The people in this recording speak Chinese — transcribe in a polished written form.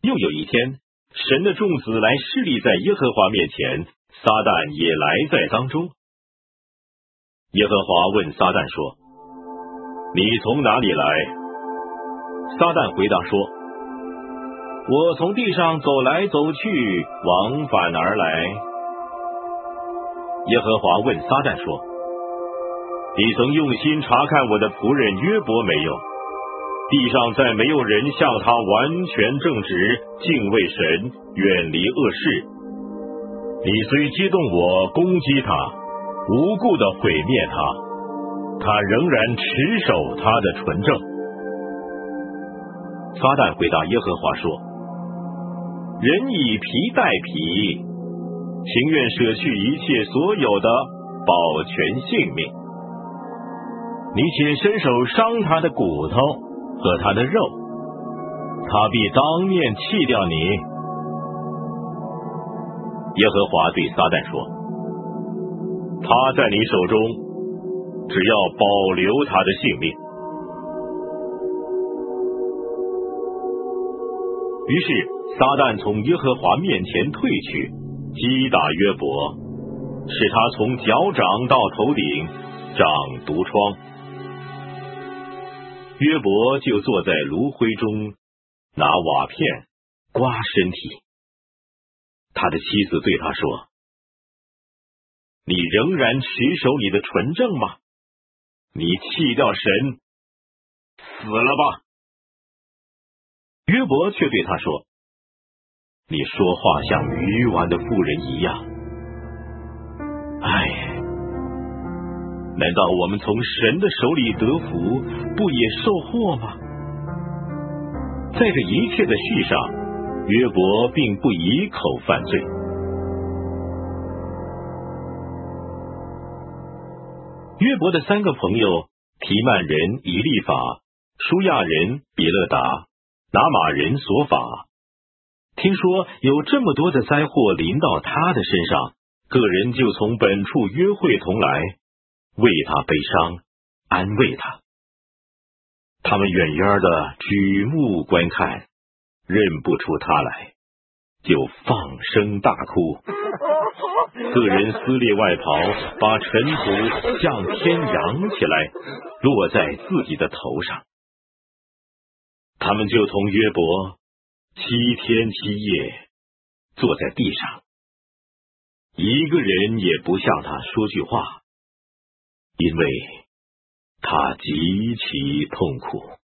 又有一天，神的众子来侍立在耶和华面前，撒旦也来在当中。耶和华问撒旦说：你从哪里来？撒旦回答说：我从地上走来走去，往返而来。耶和华问撒旦说：你曾用心查看我的仆人约伯没有？地上再没有人像他完全正直，敬畏神，远离恶事。你虽激动我，攻击他，无故的毁灭他，他仍然持守他的纯正。撒旦回答耶和华说：人以皮代皮，情愿舍去一切所有的，保全性命。你且伸手伤他的骨头和他的肉，他必当面弃掉你。耶和华对撒旦说：他在你手中，只要保留他的性命。于是撒旦从耶和华面前退去，击打约伯，使他从脚掌到头顶长毒疮。约伯就坐在炉灰中，拿瓦片刮身体。他的妻子对他说：你仍然持守你的纯正吗？你弃掉神，死了吧。约伯却对他说：你说话像愚顽的妇人一样。难道我们从神的手里得福，不也受祸吗？在这一切的事上，约伯并不以口犯罪。约伯的三个朋友，提曼人以利法、舒亚人比勒达、拿马人所法，听说有这么多的灾祸临到他的身上，个人就从本处约会同来，为他悲伤，安慰他。他们远远的举目观看，认不出他来，就放声大哭。个人撕裂外袍，把尘土向天扬起来，落在自己的头上。他们就同约伯7天7夜坐在地上，一个人也不向他说句话，因为他极其痛苦。